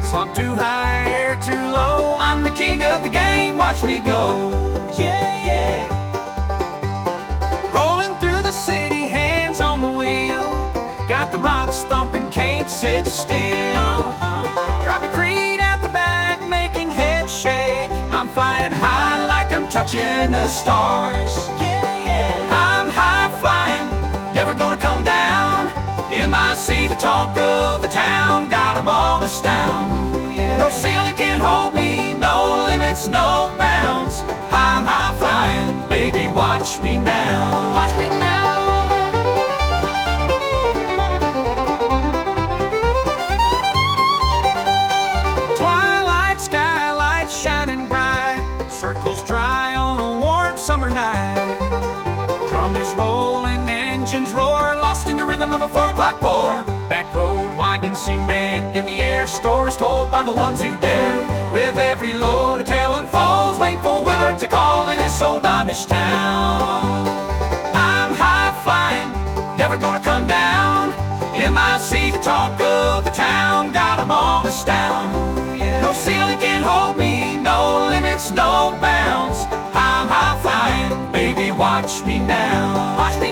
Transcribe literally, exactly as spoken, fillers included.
Slump too high, air too low, I'm the king of the game, watch me go. Yeah, yeah. Rolling through the city, hands on the wheel. Got the box stomping, can't sit still. Dropping Creed at the back, making heads shake. I'm flying high like I'm touching the stars. Yeah, yeah. I'm high flying, never gonna come down. M I C, the talk of the town, got them all astound. No ceiling can hold me, no limits, no bounds. I'm high flying, baby, watch me now. Watch me now. Twilight, skylight shining bright, circles dry on a warm summer night. Drum is rolling, engines roar, lost in the rhythm of a four-o'clock bore. Back road, winding cement in the air, stories told by the ones who dare. With every load, a tale unfolds, wait for word to call in this old Amish town. I'm high flying, never gonna come down. M I C, the talk of the town, got them all astound. No ceiling can hold me, no limits, no bounds. I'm high flying, baby, watch me now. Watch me